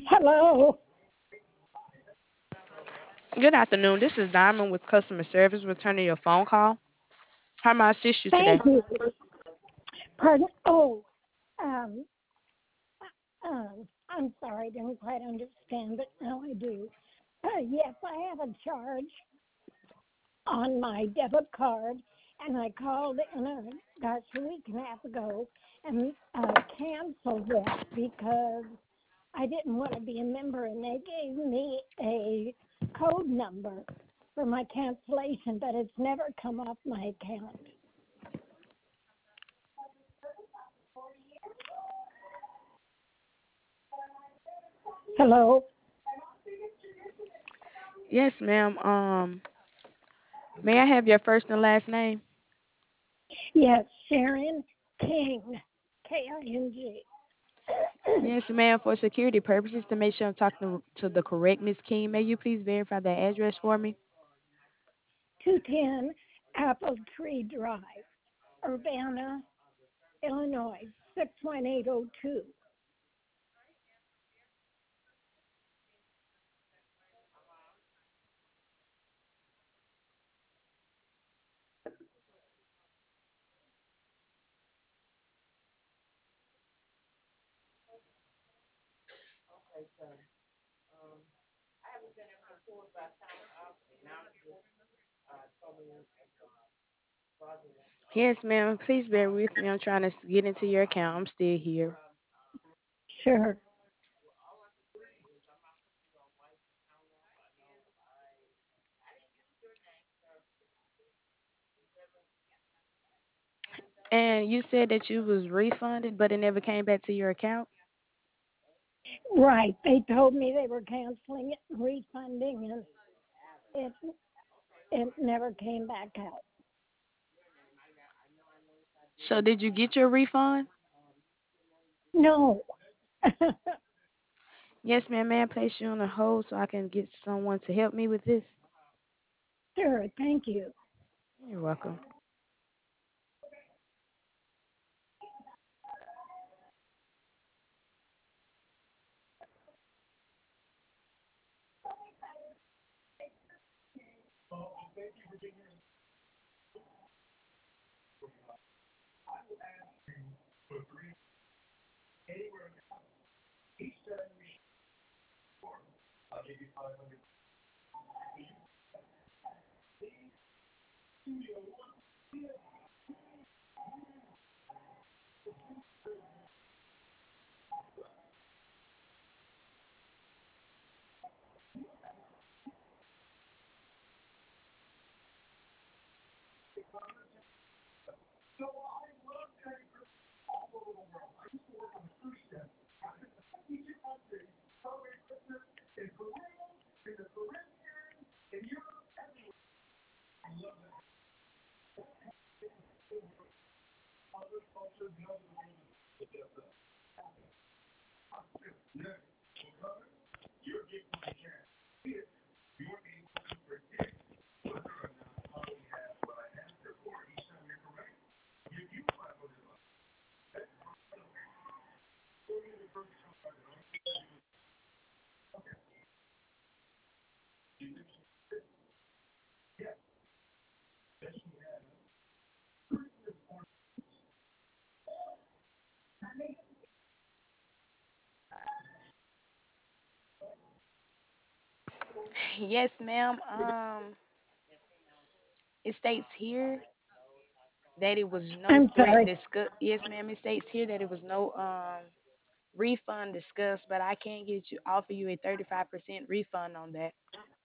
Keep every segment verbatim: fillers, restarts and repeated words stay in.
Hello. Good afternoon. This is Diamond with customer service returning your phone call. How may I assist you today? Thank you. Pardon? Oh, um, um, I'm sorry, I didn't quite understand, but now I do. Uh, yes, I have a charge on my debit card, and I called in a gosh a week and a half ago and uh, canceled it because I didn't want to be a member, and they gave me a code number for my cancellation, but it's never come off my account. Hello. Yes, ma'am. Um, may I have your first and last name? Yes, Sharon King, K I N G. Yes, ma'am. For security purposes, to make sure I'm talking to, to the correct Miss King, may you please verify that address for me? two ten Apple Tree Drive, Urbana, Illinois, six one eight zero two. Yes, ma'am. Please bear with me. I'm trying to s- get into your account. I'm still here. Sure. And you said that you was refunded, but it never came back to your account. Right. They told me they were canceling it and refunding, and it it never came back out. So did you get your refund? No. Yes, ma'am. May I place you on a hold so I can get someone to help me with this? Sure. Thank you. You're welcome. Yes, ma'am. Um, it states here that it was no I'm threat sorry. discuss. Yes, ma'am. It states here that it was no um refund discussed, but I can't get you offer you a thirty-five percent refund on that,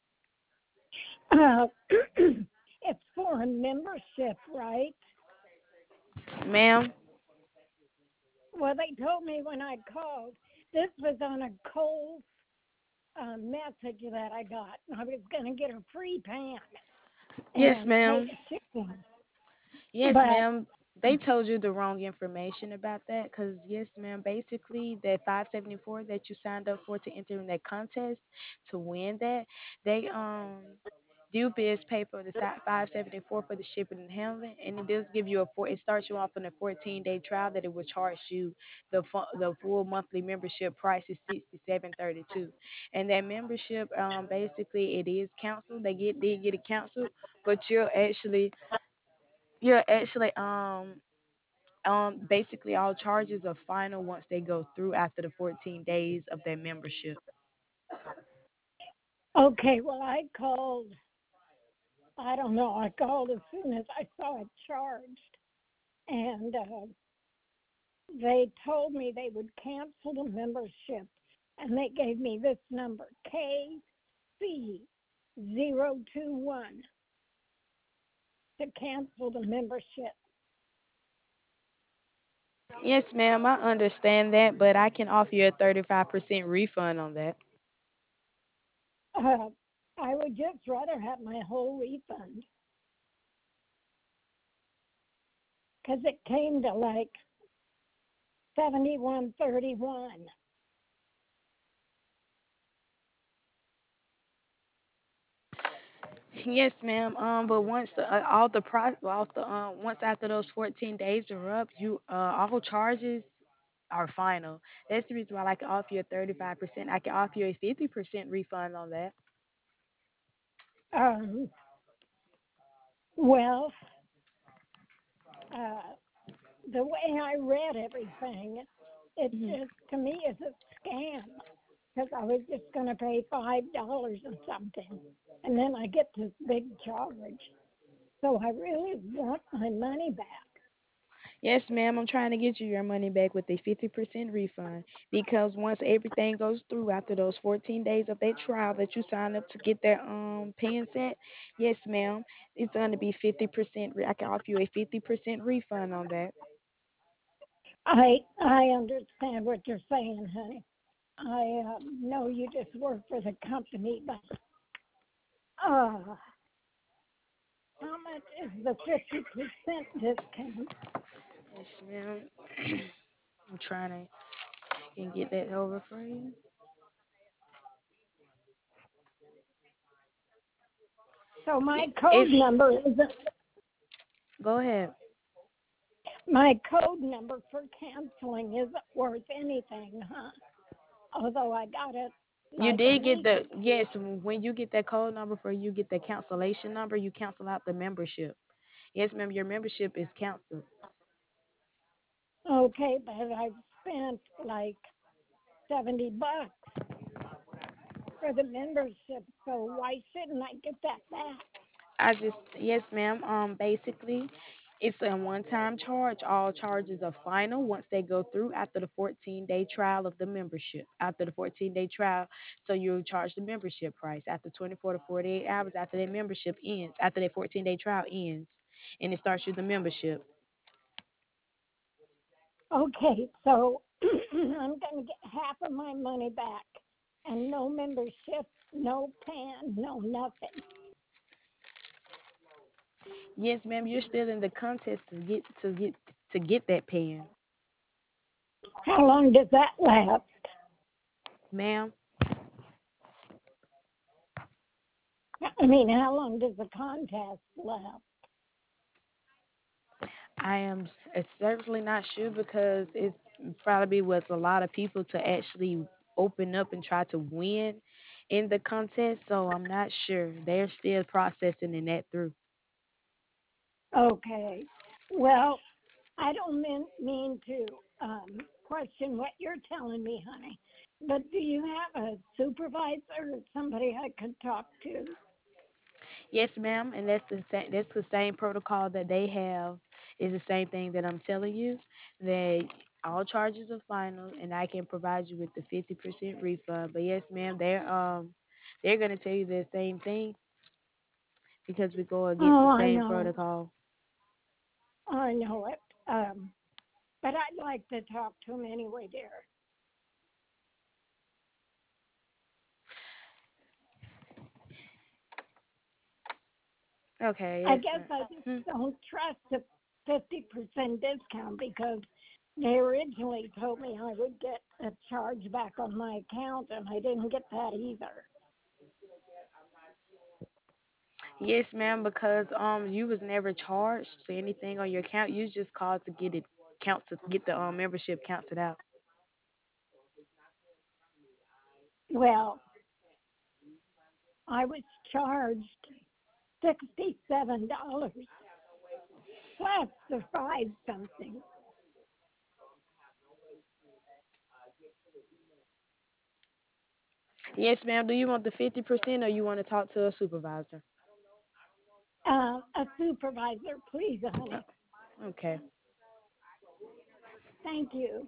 Uh, it's for a membership, right? ma'am. Well, they told me when I called this was on a cold uh, message that I got. I was going to get a free pan Yes, and pay ma'am. the shipping. Yes, But ma'am. They told you the wrong information about that because, yes, ma'am, basically that five seventy-four that you signed up for to enter in that contest to win that, they um Due bills pay for the five seventy four for the shipping and handling, and it does give you a four. It starts you off on a fourteen day trial that it will charge you the fu- the full monthly membership price is sixty seven thirty two, and that membership um basically it is canceled. They get did get it canceled, but you're actually you're actually um um basically all charges are final once they go through after the fourteen days of their membership. Okay, well, I called, I don't know, I called as soon as I saw it charged, and uh, they told me they would cancel the membership, and they gave me this number, K C zero two one, to cancel the membership. Yes, ma'am, I understand that, but I can offer you a thirty-five percent refund on that. Uh, I would just rather have my whole refund because it came to like seventy-one thirty-one. Yes, ma'am. Um, but once the, uh, all the pro, all the um, once after those fourteen days are up, you uh, all charges are final. That's the reason why I can offer you a thirty-five percent. I can offer you a fifty percent refund on that. Um, well, uh, the way I read everything, it Mhm. just to me is a scam because I was just going to pay five dollars or something, and then I get this big charge. So I really want my money back. Yes, ma'am. I'm trying to get you your money back with a fifty percent refund because once everything goes through after those fourteen days of that trial that you signed up to get that um pen set, yes, ma'am, it's going to be fifty percent. Re- I can offer you a fifty percent refund on that. I I understand what you're saying, honey. I uh, know you just work for the company, but uh, how much is the fifty percent discount? Yes, ma'am. I'm trying to can get that over for you. So my It, code it number isn't go ahead. my code number for canceling isn't worth anything, huh? Although I got it You like a did get week. the yes. When you get that code number for you get the cancellation number, you cancel out the membership. Yes, ma'am. Your membership is canceled. Okay, but I've spent like seventy bucks for the membership, so why shouldn't I get that back? I just yes, ma'am. Um, basically, it's a one-time charge. All charges are final once they go through after the fourteen-day trial of the membership. After the fourteen-day trial, so you charge the membership price after twenty-four to forty-eight hours after that membership ends. After that fourteen-day trial ends, and it starts with the membership. Okay, so I'm going to get half of my money back and no membership, no pan, no nothing. Yes, ma'am. You're still in the contest to get to get to get that pen, How long does that last? ma'am. I mean, how long does the contest last? I am s- certainly not sure because it's probably was a lot of people to actually open up and try to win in the contest. So I'm not sure. They're still processing and that through. Okay. Well, I don't mean, mean to um, question what you're telling me, honey, but do you have a supervisor or somebody I could talk to? Yes, ma'am, and that's the same. That's the same protocol that they have. Is the same thing that I'm telling you. That all charges are final, and I can provide you with the fifty percent refund. But yes, ma'am, they're um they're gonna tell you the same thing because we go against Oh, the I same know. protocol. I know it. Um, but I'd like to talk to him anyway, dear. Okay, I yes, guess ma'am. I just Hmm. don't trust the fifty percent discount because they originally told me I would get a charge back on my account, and I didn't get that either. Yes, ma'am, because um you was never charged for anything on your account. You just called to get it count to get the um membership counted out. Well, I was charged sixty-seven dollars plus the five something. Yes, ma'am. Do you want the fifty percent or you want to talk to a supervisor? Uh, a supervisor, please, honey. Okay. Thank you.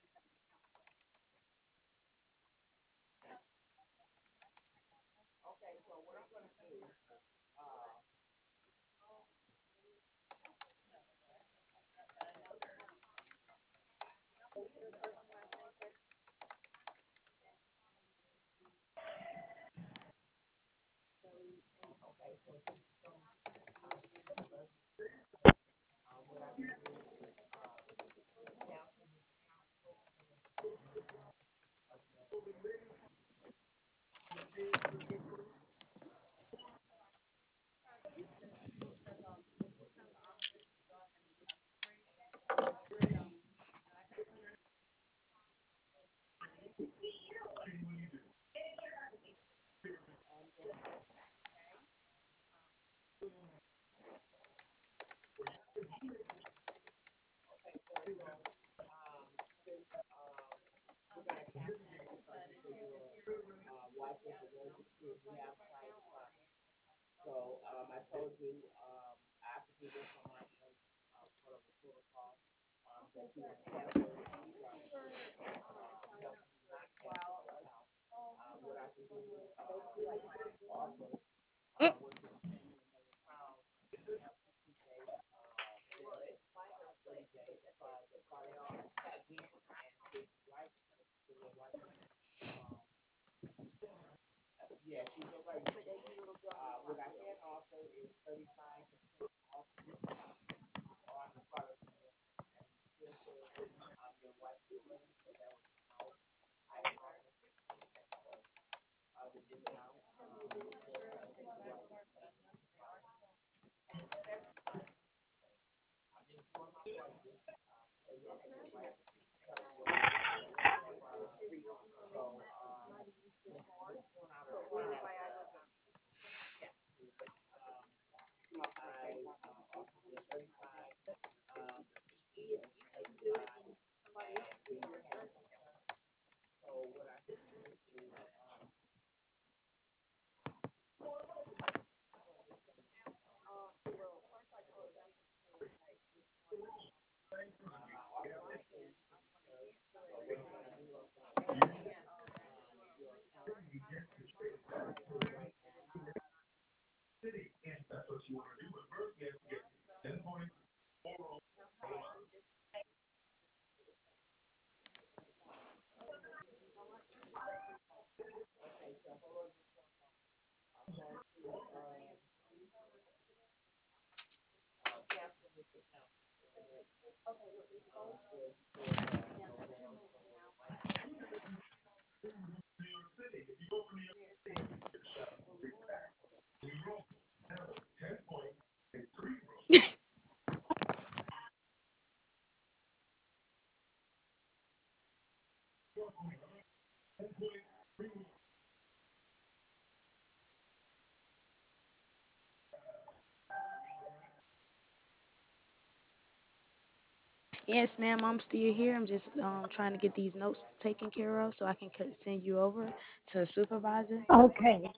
Yes, ma'am. I'm still here. I'm just um trying to get these notes taken care of so I can c- send you over to a supervisor. Okay.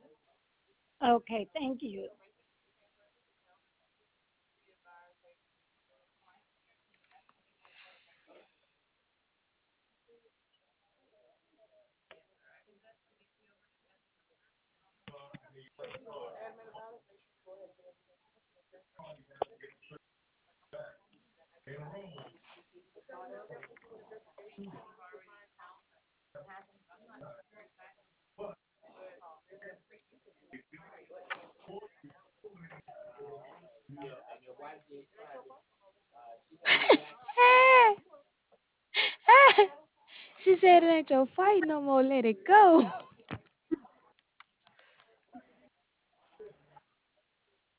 Okay. Thank you. She said it ain't your fight no more. Let it go.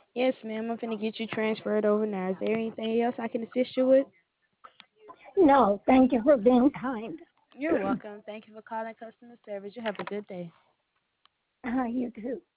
Yes, ma'am. I'm finna get you transferred over now. Is there anything else I can assist you with? No, thank you for being kind. You're welcome. Thank you for calling customer service. You have a good day. Uh, you too.